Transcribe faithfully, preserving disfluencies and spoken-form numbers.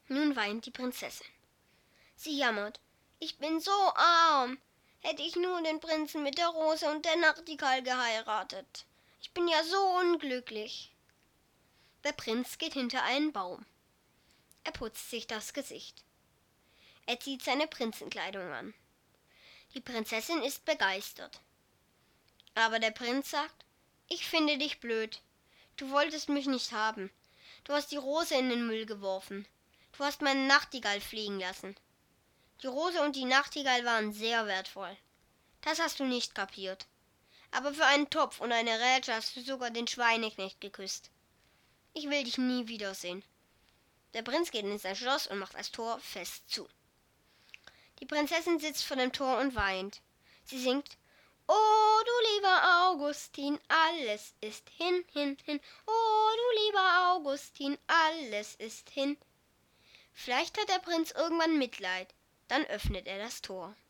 Nun weint die Prinzessin. Sie jammert: »Ich bin so arm. Hätte ich nur den Prinzen mit der Rose und der Nachtigall geheiratet. Ich bin ja so unglücklich.« Der Prinz geht hinter einen Baum. Er putzt sich das Gesicht. Er zieht seine Prinzenkleidung an. Die Prinzessin ist begeistert. Aber der Prinz sagt: »Ich finde dich blöd. Du wolltest mich nicht haben. Du hast die Rose in den Müll geworfen. Du hast meine Nachtigall fliegen lassen. Die Rose und die Nachtigall waren sehr wertvoll. Das hast du nicht kapiert. Aber für einen Topf und eine Rätsche hast du sogar den Schweineknecht geküsst. Ich will dich nie wiedersehen.« Der Prinz geht in sein Schloss und macht das Tor fest zu. Die Prinzessin sitzt vor dem Tor und weint. Sie singt: »Oh, du lieber Augustin, alles ist hin, hin, hin. Oh, du lieber Augustin, alles ist hin.« Vielleicht hat der Prinz irgendwann Mitleid, dann öffnet er das Tor.